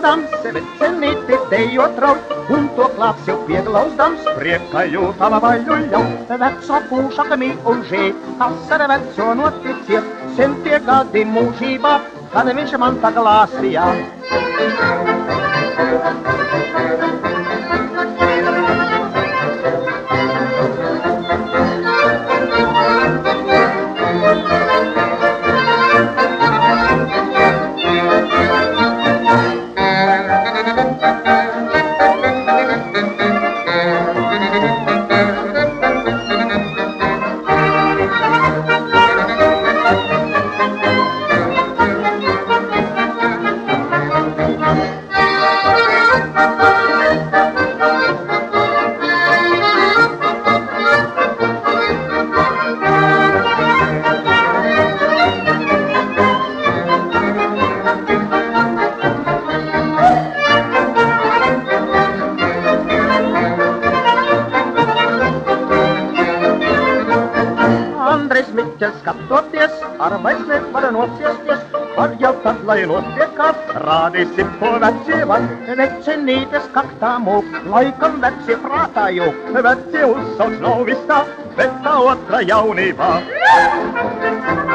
protams, vecenīti dejotraut, un to klāps jau pieglausdams, priekajūtama vaļuļau, veco pūšakami užī, kas ar veco noticies, sen tie gadi mūžībā, kad viņš man tā glāsījā. Andrejs Miķels skatoties, ar vairs nevar nociesties, var jau tad, lai notiekās, rādīsim, ko vecie var. Vecenītes kaktā mūk, laikam vecie prātā jūk, vecie uzsauc nav visā, bet tā otra jaunībā.